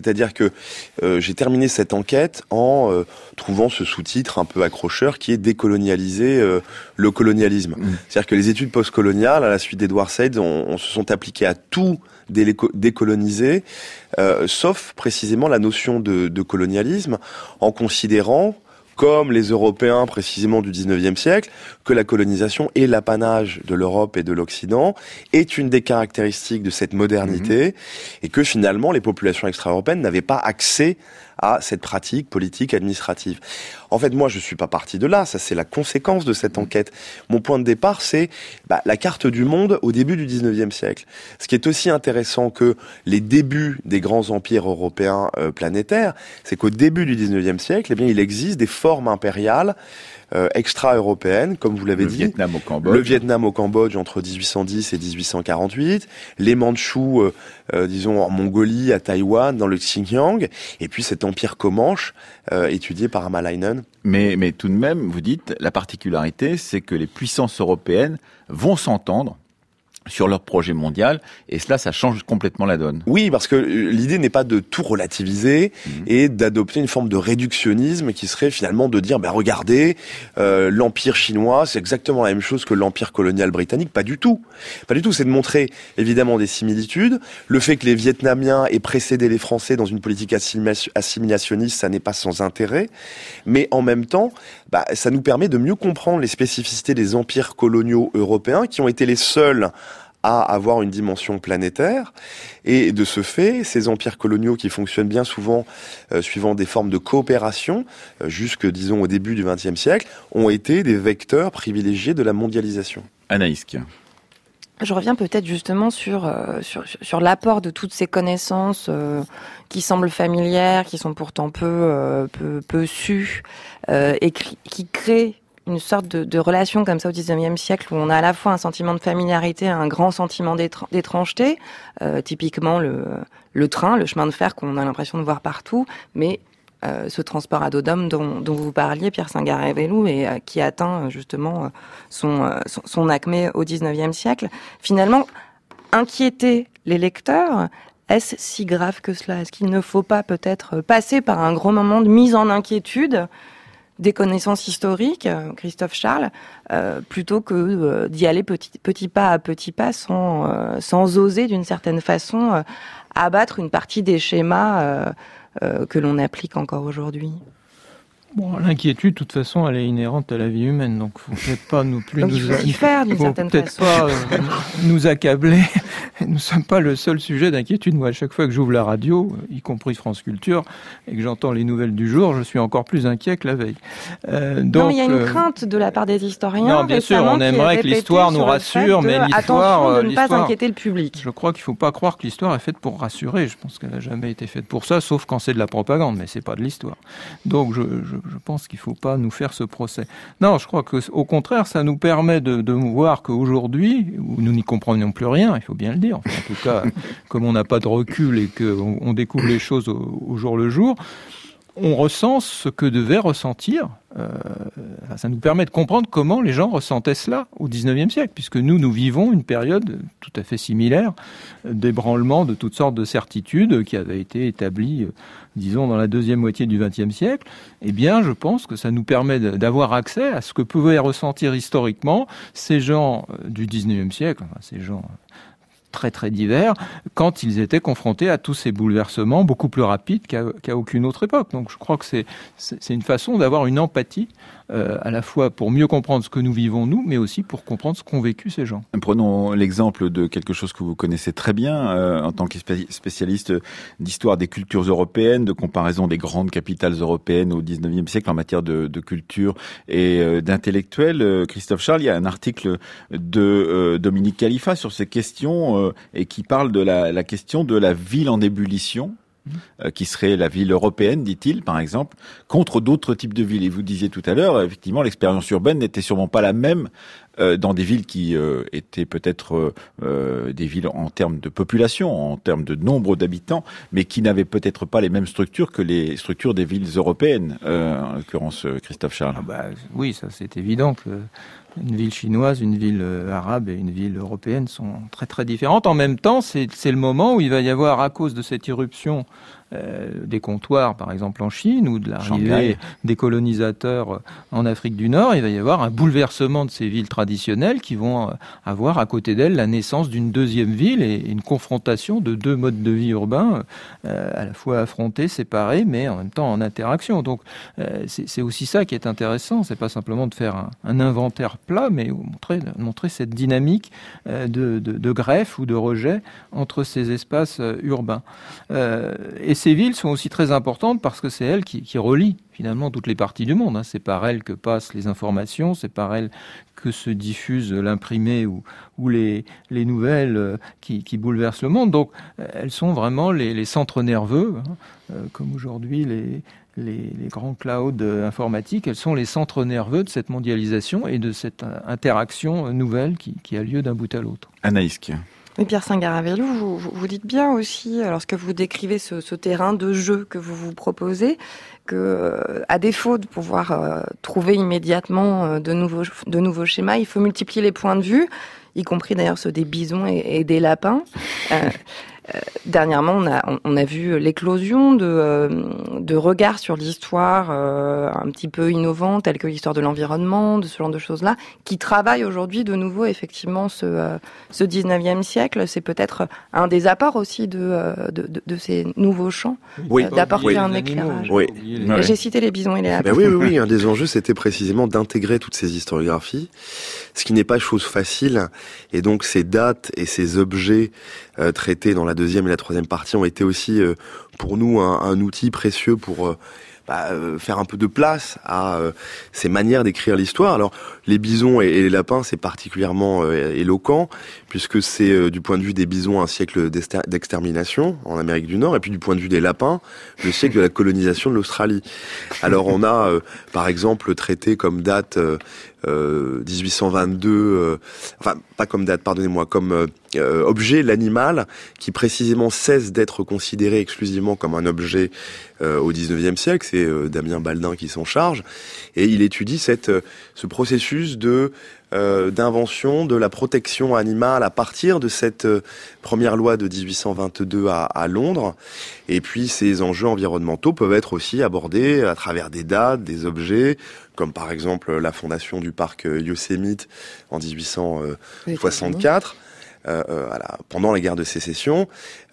C'est-à-dire que j'ai terminé cette enquête en trouvant ce sous-titre un peu accrocheur qui est décolonialiser le colonialisme. C'est-à-dire que les études postcoloniales, à la suite d'Edward Said, on se sont appliquées à tout décoloniser, sauf précisément la notion de colonialisme, en considérant, comme les Européens précisément du 19e siècle, que la colonisation est l'apanage de l'Europe et de l'Occident, est une des caractéristiques de cette modernité, et que finalement les populations extra-européennes n'avaient pas accès à cette pratique politique administrative. En fait, moi, je suis pas parti de là. Ça, c'est la conséquence de cette enquête. Mon point de départ, c'est la carte du monde au début du 19e siècle. Ce qui est aussi intéressant que les débuts des grands empires européens planétaires, c'est qu'au début du 19e siècle, eh bien, il existe des formes impériales extra-européennes, comme vous l'avez dit. Le Vietnam au Cambodge entre 1810 et 1848, les Mandchous, disons en Mongolie, à Taïwan, dans le Xinjiang, et puis cet empire Comanche, étudié par Hamalainen. Mais tout de même, vous dites, la particularité, c'est que les puissances européennes vont s'entendre sur leur projet mondial, et cela, ça change complètement la donne. Oui, parce que l'idée n'est pas de tout relativiser et d'adopter une forme de réductionnisme qui serait finalement de dire, regardez, l'empire chinois, c'est exactement la même chose que l'empire colonial britannique. Pas du tout. Pas du tout. C'est de montrer évidemment des similitudes. Le fait que les Vietnamiens aient précédé les Français dans une politique assimilationniste, ça n'est pas sans intérêt. Mais en même temps, ça nous permet de mieux comprendre les spécificités des empires coloniaux européens qui ont été les seuls à avoir une dimension planétaire, et de ce fait, ces empires coloniaux qui fonctionnent bien souvent suivant des formes de coopération, jusque, disons, au début du XXe siècle, ont été des vecteurs privilégiés de la mondialisation. Anaïs. Je reviens peut-être justement sur l'apport de toutes ces connaissances qui semblent familières, qui sont pourtant peu sues, et qui créent une sorte de relation comme ça au XIXe siècle où on a à la fois un sentiment de familiarité, un grand sentiment d'étrangeté, typiquement le train, le chemin de fer qu'on a l'impression de voir partout, mais ce transport à dos d'homme dont vous parliez, Pierre Singarévelou, et qui atteint justement son acmé au XIXe siècle. Finalement, inquiéter les lecteurs, est-ce si grave que cela? Est-ce qu'il ne faut pas peut-être passer par un gros moment de mise en inquiétude des connaissances historiques, Christophe Charles, plutôt que d'y aller petit pas à petit pas sans oser d'une certaine façon abattre une partie des schémas que l'on applique encore aujourd'hui? Bon, l'inquiétude, de toute façon, elle est inhérente à la vie humaine, donc faut peut-être pas nous plus donc il faut y faire d'une certaine façon. Pas nous accabler. Nous ne sommes pas le seul sujet d'inquiétude. Moi, à chaque fois que j'ouvre la radio, y compris France Culture, et que j'entends les nouvelles du jour, je suis encore plus inquiet que la veille. Donc, mais il y a une crainte de la part des historiens. Non, bien sûr, on aimerait que l'histoire nous rassure, mais l'histoire... Attention de ne pas inquiéter le public. Je crois qu'il ne faut pas croire que l'histoire est faite pour rassurer. Je pense qu'elle n'a jamais été faite pour ça, sauf quand c'est de la propagande, mais c'est pas de l'histoire. Donc, je pense qu'il ne faut pas nous faire ce procès. Non, je crois qu'au contraire, ça nous permet de voir qu'aujourd'hui, où nous n'y comprenons plus rien, il faut bien le dire, enfin, en tout cas, comme on n'a pas de recul et qu'on découvre les choses au jour le jour, on ressent ce que devaient ressentir. Ça nous permet de comprendre comment les gens ressentaient cela au XIXe siècle, puisque nous vivons une période tout à fait similaire d'ébranlement de toutes sortes de certitudes qui avaient été établies, disons, dans la deuxième moitié du XXe siècle. Eh bien, je pense que ça nous permet d'avoir accès à ce que pouvaient ressentir historiquement ces gens du XIXe siècle, enfin, ces gens très très divers, quand ils étaient confrontés à tous ces bouleversements beaucoup plus rapides qu'à aucune autre époque. Donc je crois que c'est une façon d'avoir une empathie, à la fois pour mieux comprendre ce que nous vivons nous, mais aussi pour comprendre ce qu'ont vécu ces gens. Prenons l'exemple de quelque chose que vous connaissez très bien en tant que spécialiste d'histoire des cultures européennes, de comparaison des grandes capitales européennes au XIXe siècle en matière de culture et d'intellectuels. Christophe Charles, il y a un article de Dominique Khalifa sur ces questions et qui parle de la question de la ville en ébullition. Qui serait la ville européenne, dit-il, par exemple, contre d'autres types de villes. Et vous disiez tout à l'heure, effectivement, l'expérience urbaine n'était sûrement pas la même dans des villes qui étaient peut-être des villes en termes de population, en termes de nombre d'habitants, mais qui n'avaient peut-être pas les mêmes structures que les structures des villes européennes, en l'occurrence Christophe Charles. Oui, ça c'est évident que une ville chinoise, une ville arabe et une ville européenne sont très très différentes. En même temps, c'est le moment où il va y avoir, à cause de cette irruption des comptoirs, par exemple en Chine, ou de l'arrivée des colonisateurs en Afrique du Nord, il va y avoir un bouleversement de ces villes traditionnelles qui vont avoir à côté d'elles la naissance d'une deuxième ville et une confrontation de deux modes de vie urbains, à la fois affrontés, séparés, mais en même temps en interaction. Donc c'est aussi ça qui est intéressant, c'est pas simplement de faire un inventaire plat, mais montrer cette dynamique de greffe ou de rejet entre ces espaces urbains. Et ces villes sont aussi très importantes parce que c'est elles qui relient finalement toutes les parties du monde. C'est par elles que passent les informations, c'est par elles que se diffuse l'imprimé ou les nouvelles qui bouleversent le monde. Donc elles sont vraiment les centres nerveux, comme aujourd'hui les grands clouds informatiques, elles sont les centres nerveux de cette mondialisation et de cette interaction nouvelle qui a lieu d'un bout à l'autre. Anaïs. Oui, Pierre Singaravelou, vous dites bien aussi, lorsque vous décrivez ce terrain de jeu que vous vous proposez, que à défaut de pouvoir trouver immédiatement de nouveaux schémas, il faut multiplier les points de vue, y compris d'ailleurs ceux des bisons et des lapins. Dernièrement, on a vu l'éclosion de regards sur l'histoire un petit peu innovants, tels que l'histoire de l'environnement, de ce genre de choses-là, qui travaillent aujourd'hui de nouveau effectivement ce 19e siècle. C'est peut-être un des apports aussi de ces nouveaux champs, d'apporter un éclairage. Oui. J'ai cité les bisons et les lapins. Oui. Un des enjeux, c'était précisément d'intégrer toutes ces historiographies, ce qui n'est pas chose facile. Et donc, ces dates et ces objets traités dans la deuxième et la troisième partie ont été aussi pour nous un outil précieux pour faire un peu de place à ces manières d'écrire l'histoire. Alors les bisons et les lapins, c'est particulièrement éloquent puisque c'est du point de vue des bisons un siècle d'extermination en Amérique du Nord et puis du point de vue des lapins le siècle de la colonisation de l'Australie. Alors on a par exemple traité comme date 1822, enfin pas comme date, pardonnez-moi, comme objet l'animal qui précisément cesse d'être considéré exclusivement comme un objet au 19e siècle. C'est Damien Baldin qui s'en charge et il étudie ce processus d'invention de la protection animale à partir de cette première loi de 1822 à Londres. Et puis ces enjeux environnementaux peuvent être aussi abordés à travers des dates, des objets, comme par exemple la fondation du parc Yosemite en 1864. Pendant la guerre de sécession,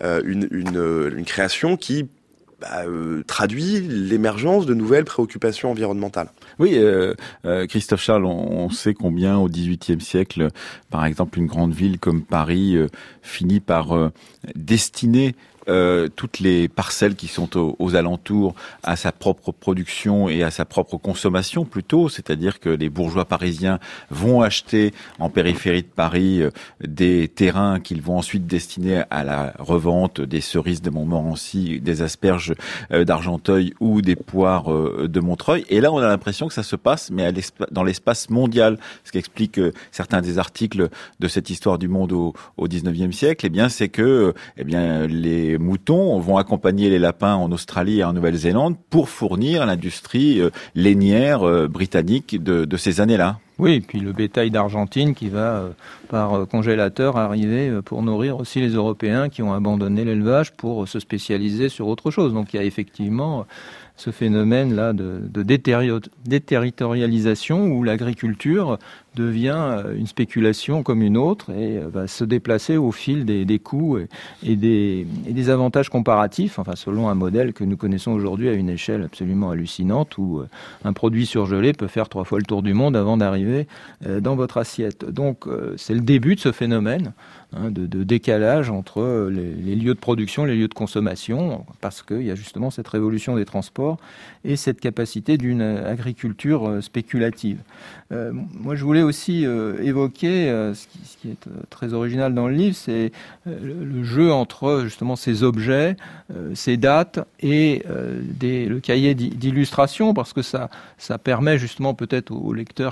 une création qui traduit l'émergence de nouvelles préoccupations environnementales. Oui, Christophe Charles, on sait combien au XVIIIe siècle, par exemple, une grande ville comme Paris finit par destiner toutes les parcelles qui sont aux alentours à sa propre production et à sa propre consommation plutôt, c'est-à-dire que les bourgeois parisiens vont acheter en périphérie de Paris des terrains qu'ils vont ensuite destiner à la revente des cerises de Montmorency, des asperges d'Argenteuil ou des poires de Montreuil. Et là, on a l'impression que ça se passe, mais dans l'espace mondial. Ce qui explique certains des articles de cette histoire du monde au XIXe siècle, eh bien, c'est que les moutons vont accompagner les lapins en Australie et en Nouvelle-Zélande pour fournir l'industrie lainière britannique de ces années-là. Oui, et puis le bétail d'Argentine qui va, par congélateur, arriver pour nourrir aussi les Européens qui ont abandonné l'élevage pour se spécialiser sur autre chose. Donc il y a effectivement ce phénomène-là de déterritorialisation où l'agriculture devient une spéculation comme une autre et va se déplacer au fil des coûts et des avantages comparatifs, enfin selon un modèle que nous connaissons aujourd'hui à une échelle absolument hallucinante où un produit surgelé peut faire 3 fois le tour du monde avant d'arriver dans votre assiette. Donc c'est le début de ce phénomène de décalage entre les lieux de production et les lieux de consommation parce qu'il y a justement cette révolution des transports et cette capacité d'une agriculture spéculative. Moi je voulais aussi évoquer ce qui est très original dans le livre, c'est le jeu entre justement ces objets, ces dates et le cahier d'illustration, parce que ça permet justement peut-être aux lecteurs qui pourraient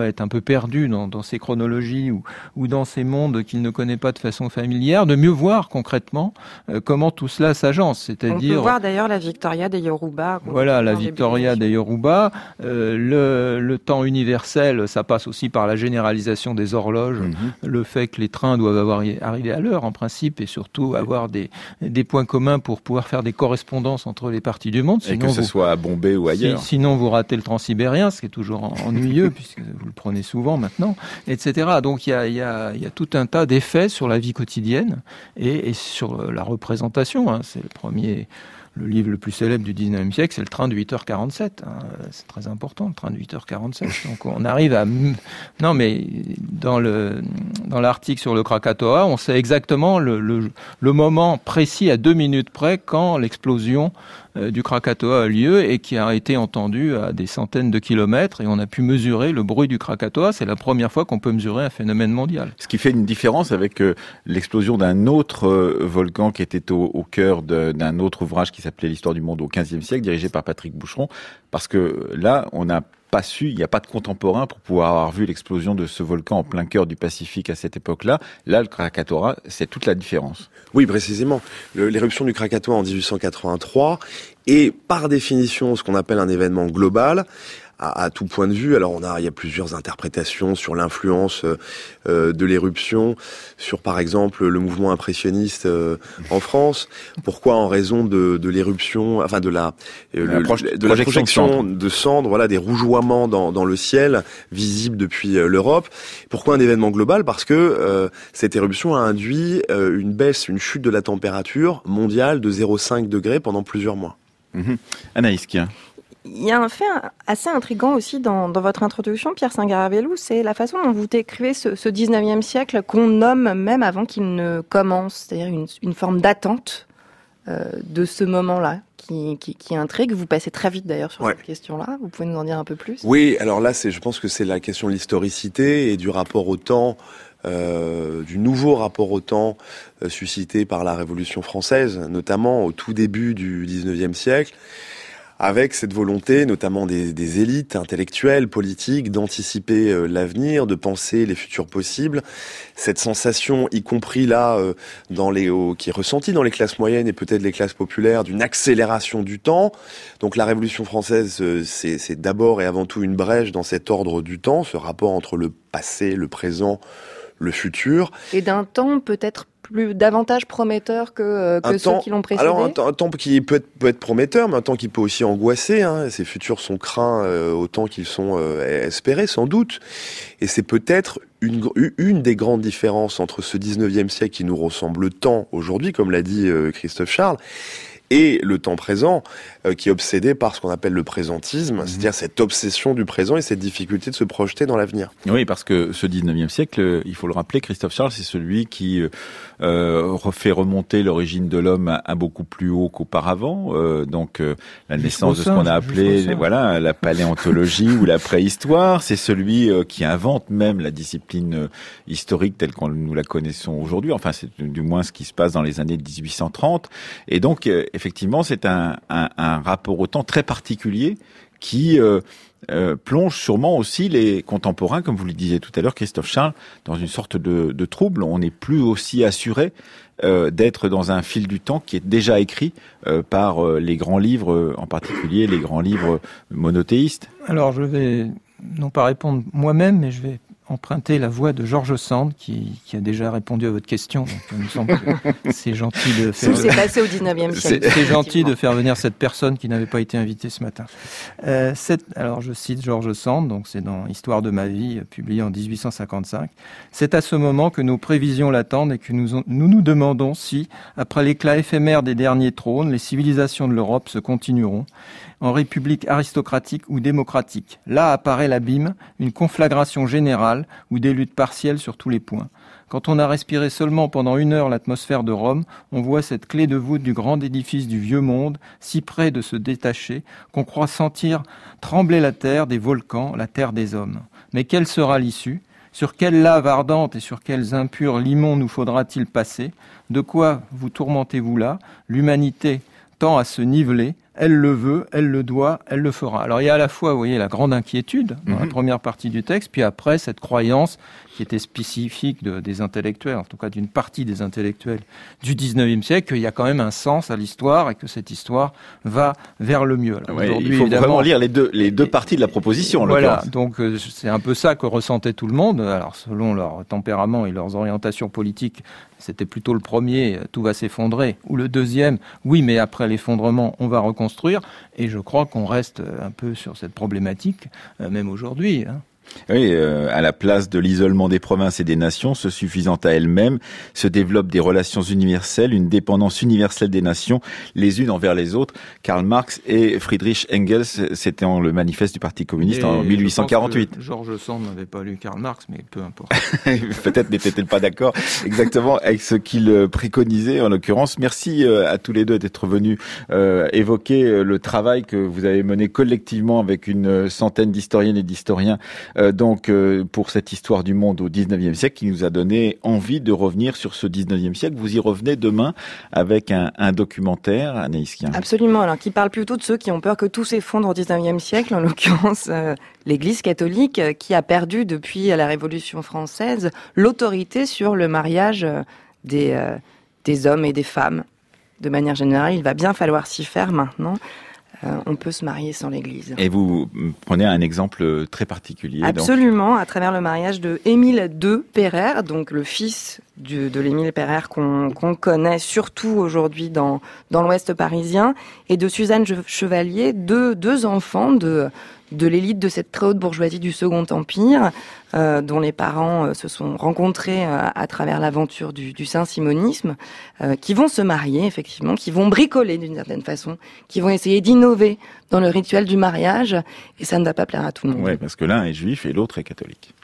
parfois être un peu perdu dans ces chronologies ou dans ces mondes qu'il ne connaît pas de façon familière, de mieux voir concrètement comment tout cela s'agence. C'est-à-dire, on peut voir d'ailleurs la Victoria des Yoruba. Voilà, la Victoria des Yoruba. Le temps universel, ça passe aussi par la généralisation des horloges, le fait que les trains doivent arriver à l'heure en principe, et surtout avoir des points communs pour pouvoir faire des correspondances entre les parties du monde. Sinon, et que ce soit à Bombay ou ailleurs. Sinon, vous ratez le transsibérien, ce qui est toujours ennuyeux, puisque vous le prenez souvent maintenant, etc. Donc, il y a tout un tas d'effets sur la vie quotidienne et sur la représentation. C'est le livre le plus célèbre du 19e siècle, c'est le train de 8h47. C'est très important, le train de 8h47. Donc, on arrive à... Non, mais dans l'article sur le Krakatoa, on sait exactement le moment précis, à 2 minutes près, quand l'explosion du Krakatoa a lieu et qui a été entendu à des centaines de kilomètres, et on a pu mesurer le bruit du Krakatoa. C'est la première fois qu'on peut mesurer un phénomène mondial. Ce qui fait une différence avec l'explosion d'un autre volcan qui était au cœur d'un autre ouvrage qui s'appelait L'Histoire du monde au XVe siècle, dirigé par Patrick Boucheron, parce que là, on n'a pas su, il n'y a pas de contemporain pour pouvoir avoir vu l'explosion de ce volcan en plein cœur du Pacifique à cette époque-là. Là, le Krakatoa, c'est toute la différence. Oui, précisément. L'éruption du Krakatoa en 1883 est par définition ce qu'on appelle un événement global. À tout point de vue. Alors il y a plusieurs interprétations sur l'influence de l'éruption, sur par exemple le mouvement impressionniste en France. Pourquoi en raison de l'éruption, enfin de la projection de cendres, voilà, des rougeoiements dans le ciel visibles depuis l'Europe. Pourquoi un événement global? Parce que cette éruption a induit une chute de la température mondiale de 0,5 degrés pendant plusieurs mois. Anaïs Kien. Il y a un fait assez intriguant aussi dans votre introduction, Pierre Singaravellou, c'est la façon dont vous décrivez ce 19e siècle qu'on nomme même avant qu'il ne commence, c'est-à-dire une forme d'attente de ce moment-là qui intrigue. Vous passez très vite d'ailleurs sur cette question-là. Vous pouvez nous en dire un peu plus? Oui, alors là, je pense que c'est la question de l'historicité et du rapport au temps, du nouveau rapport au temps suscité par la Révolution française, notamment au tout début du 19e siècle. Avec cette volonté, notamment des élites intellectuelles, politiques, d'anticiper l'avenir, de penser les futurs possibles. Cette sensation, y compris là, qui est ressentie dans les classes moyennes et peut-être les classes populaires, d'une accélération du temps. Donc la Révolution française, c'est d'abord et avant tout une brèche dans cet ordre du temps, ce rapport entre le passé, le présent, le futur. Et d'un temps peut-être davantage prometteur que ceux qui l'ont précédé. Alors un temps qui peut être prometteur, mais un temps qui peut aussi angoisser. Ces futurs sont craints autant qu'ils sont espérés, sans doute. Et c'est peut-être une des grandes différences entre ce 19e siècle qui nous ressemble tant aujourd'hui, comme l'a dit Christophe Charles, et le temps présent, qui est obsédé par ce qu'on appelle le présentisme, c'est-à-dire cette obsession du présent et cette difficulté de se projeter dans l'avenir. Oui, parce que ce 19e siècle, il faut le rappeler, Christophe Charles, c'est celui qui fait remonter l'origine de l'homme à beaucoup plus haut qu'auparavant. La naissance de ce qu'on a appelé la paléontologie ou la préhistoire. C'est celui qui invente même la discipline historique telle qu'on nous la connaissons aujourd'hui. Enfin, c'est du moins ce qui se passe dans les années 1830. Et donc, effectivement, c'est un rapport au temps très particulier qui plonge sûrement aussi les contemporains, comme vous le disiez tout à l'heure, Christophe Charles, dans une sorte de trouble. On n'est plus aussi assuré d'être dans un fil du temps qui est déjà écrit par les grands livres, en particulier les grands livres monothéistes. Alors, je vais non pas répondre moi-même, mais je vais emprunter la voix de George Sand qui a déjà répondu à votre question. Donc, il me semble que c'est gentil de faire... Tout s'est passé au 19e siècle. C'est gentil de faire venir cette personne qui n'avait pas été invitée ce matin. Alors, je cite George Sand, donc c'est dans Histoire de ma vie, publié en 1855. C'est à ce moment que nos prévisions l'attendent et que nous demandons si, après l'éclat éphémère des derniers trônes, les civilisations de l'Europe se continueront en république aristocratique ou démocratique. Là apparaît l'abîme, une conflagration générale ou des luttes partielles sur tous les points. Quand on a respiré seulement pendant 1 heure l'atmosphère de Rome, on voit cette clé de voûte du grand édifice du vieux monde, si près de se détacher, qu'on croit sentir trembler la terre des volcans, la terre des hommes. Mais quelle sera l'issue ? Sur quelle lave ardente et sur quels impurs limons nous faudra-t-il passer ? De quoi vous tourmentez-vous là ? L'humanité tend à se niveler, elle le veut, elle le doit, elle le fera. Alors il y a à la fois, vous voyez, la grande inquiétude dans la première partie du texte, puis après cette croyance qui était spécifique des intellectuels, en tout cas d'une partie des intellectuels du 19e siècle, qu'il y a quand même un sens à l'histoire et que cette histoire va vers le mieux. Alors, il faut vraiment lire les deux parties de la proposition. En voilà, donc c'est un peu ça que ressentait tout le monde. Alors selon leur tempérament et leurs orientations politiques, c'était plutôt le premier, tout va s'effondrer, ou le deuxième, oui, mais après l'effondrement, on va reconstruire. Et je crois qu'on reste un peu sur cette problématique, même aujourd'hui. Oui, à la place de l'isolement des provinces et des nations, se suffisant à elles-mêmes, se développent des relations universelles, une dépendance universelle des nations, les unes envers les autres. Karl Marx et Friedrich Engels, c'était le manifeste du Parti communiste en 1848. Georges Sand n'avait pas lu Karl Marx, mais peu importe. Peut-être n'était-il pas d'accord exactement avec ce qu'il préconisait, en l'occurrence. Merci à tous les deux d'être venus évoquer le travail que vous avez mené collectivement avec une centaine d'historiennes et d'historiens pour cette histoire du monde au 19e siècle qui nous a donné envie de revenir sur ce 19e siècle. Vous y revenez demain avec un documentaire, Anaïs Kien. Absolument, alors qui parle plutôt de ceux qui ont peur que tout s'effondre au 19e siècle, en l'occurrence l'Église catholique qui a perdu depuis la Révolution française l'autorité sur le mariage des hommes et des femmes. De manière générale, il va bien falloir s'y faire maintenant. On peut se marier sans l'Église. Et vous prenez un exemple très particulier. Absolument, à travers le mariage de Émile II Pereire, donc le fils de l'Émile Pereire qu'on connaît surtout aujourd'hui dans l'Ouest parisien, et de Suzanne Chevalier, deux enfants de l'élite de cette très haute bourgeoisie du Second Empire, dont les parents se sont rencontrés à travers l'aventure du saint-simonisme, qui vont se marier, effectivement, qui vont bricoler d'une certaine façon, qui vont essayer d'innover dans le rituel du mariage, et ça ne va pas plaire à tout le monde. Oui, parce que l'un est juif et l'autre est catholique.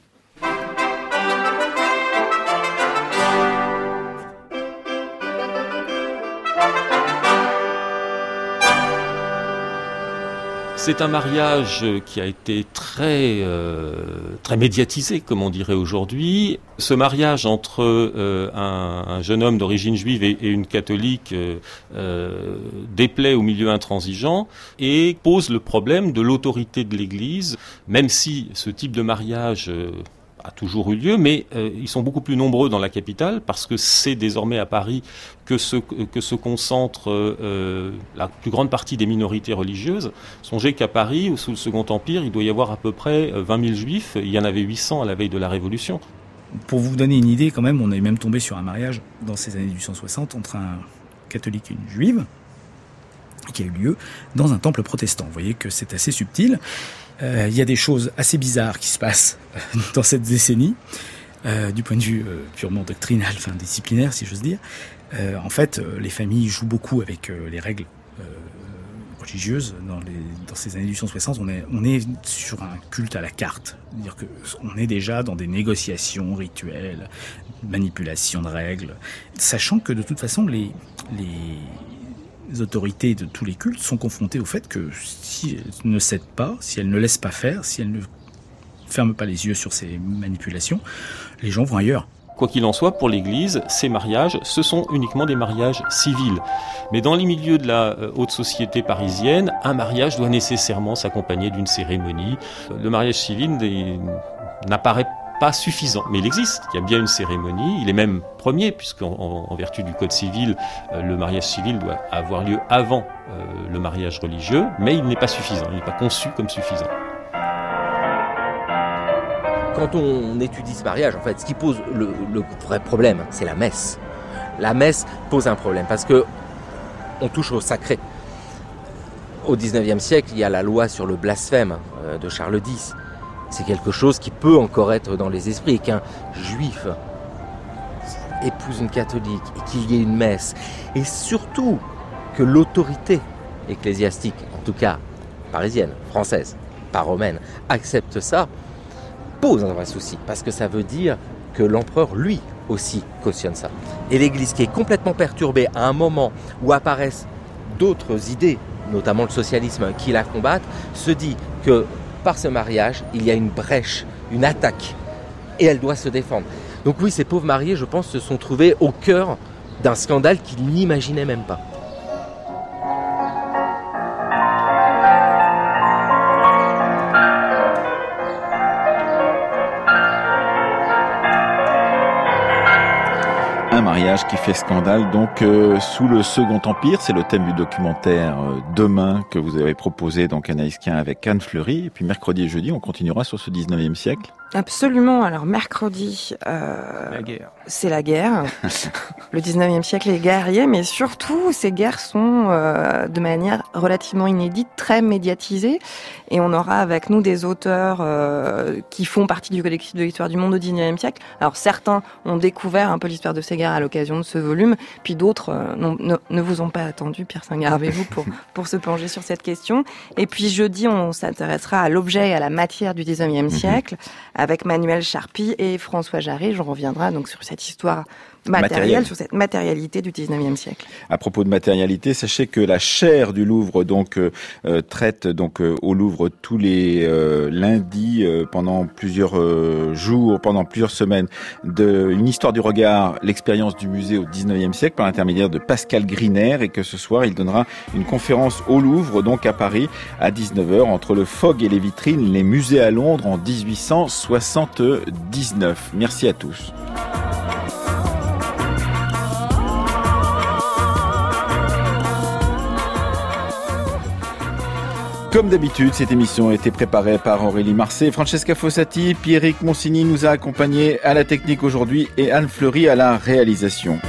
C'est un mariage qui a été très médiatisé, comme on dirait aujourd'hui. Ce mariage entre un jeune homme d'origine juive et une catholique déplaît au milieu intransigeant et pose le problème de l'autorité de l'Église, même si ce type de mariage a toujours eu lieu, mais ils sont beaucoup plus nombreux dans la capitale parce que c'est désormais à Paris que se concentre la plus grande partie des minorités religieuses. Songez qu'à Paris, sous le Second Empire, il doit y avoir à peu près 20 000 juifs. Il y en avait 800 à la veille de la Révolution. Pour vous donner une idée, quand même, on est même tombé sur un mariage dans ces années 1860 entre un catholique et une juive qui a eu lieu dans un temple protestant. Vous voyez que c'est assez subtil. Il y a des choses assez bizarres qui se passent dans cette décennie, du point de vue purement doctrinal, enfin disciplinaire si j'ose dire. En fait, les familles jouent beaucoup avec les règles religieuses. Dans ces années 1860, on est sur un culte à la carte. C'est-à-dire que on est déjà dans des négociations rituelles, manipulation de règles, sachant que de toute façon les autorités de tous les cultes sont confrontées au fait que si elles ne cèdent pas, si elles ne laissent pas faire, si elles ne ferment pas les yeux sur ces manipulations, les gens vont ailleurs. Quoi qu'il en soit, pour l'Église, ces mariages, ce sont uniquement des mariages civils. Mais dans les milieux de la haute société parisienne, un mariage doit nécessairement s'accompagner d'une cérémonie. Le mariage civil n'apparaît pas suffisant, mais il existe. Il y a bien une cérémonie. Il est même premier, puisqu'en vertu du Code civil, le mariage civil doit avoir lieu avant le mariage religieux, mais il n'est pas suffisant. Il n'est pas conçu comme suffisant. Quand on étudie ce mariage, en fait, ce qui pose le vrai problème, c'est la messe. La messe pose un problème parce que on touche au sacré. Au XIXe siècle, il y a la loi sur le blasphème de Charles X. C'est quelque chose qui peut encore être dans les esprits, et qu'un juif épouse une catholique et qu'il y ait une messe, et surtout que l'autorité ecclésiastique, en tout cas parisienne, française, pas romaine, accepte ça, pose un vrai souci, parce que ça veut dire que l'empereur, lui, aussi cautionne ça. Et l'Église, qui est complètement perturbée à un moment où apparaissent d'autres idées, notamment le socialisme, qui la combattent, se dit que par ce mariage, il y a une brèche, une attaque, et elle doit se défendre. Donc oui, ces pauvres mariés, je pense, se sont trouvés au cœur d'un scandale qu'ils n'imaginaient même pas. Un mariage qui fait scandale, donc sous le Second Empire, c'est le thème du documentaire Demain que vous avez proposé, donc Anaïs Quint avec Anne Fleury. Et puis mercredi et jeudi, on continuera sur ce 19e siècle. Absolument. Alors mercredi, la guerre. C'est la guerre. Le 19e siècle est guerrier, mais surtout ces guerres sont de manière relativement inédite, très médiatisées. Et on aura avec nous des auteurs qui font partie du collectif de l'histoire du monde au 19e siècle. Alors certains ont découvert un peu l'histoire de ces guerres à l'occasion de ce volume, puis d'autres ne vous ont pas attendu, Pierre Singar-Avez-vous, pour se plonger sur cette question. Et puis jeudi, on s'intéressera à l'objet et à la matière du 19e siècle, avec Manuel Charpie et François Jarry. Je reviendrai donc sur cette histoire matérielle, sur cette matérialité du 19e siècle. À propos de matérialité, sachez que la chaire du Louvre traite au Louvre tous les lundis pendant plusieurs jours, pendant plusieurs semaines, une histoire du regard, l'expérience du musée au 19e siècle par l'intermédiaire de Pascal Griner, et que ce soir il donnera une conférence au Louvre, donc à Paris, à 19h, entre le Fogg et les vitrines, les musées à Londres en 1879. Merci à tous. Comme d'habitude, cette émission a été préparée par Aurélie Marcet, Francesca Fossati, Pierrick Monsigny nous a accompagnés à la technique aujourd'hui et Anne Fleury à la réalisation.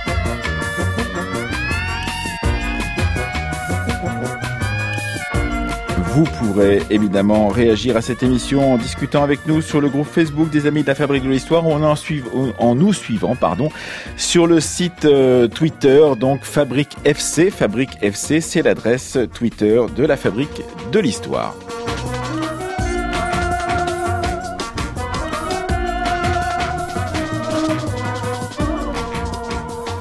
Vous pourrez évidemment réagir à cette émission en discutant avec nous sur le groupe Facebook des Amis de la Fabrique de l'Histoire ou en nous suivant sur le site Twitter, donc Fabrique FC. Fabrique FC, c'est l'adresse Twitter de la Fabrique de l'Histoire.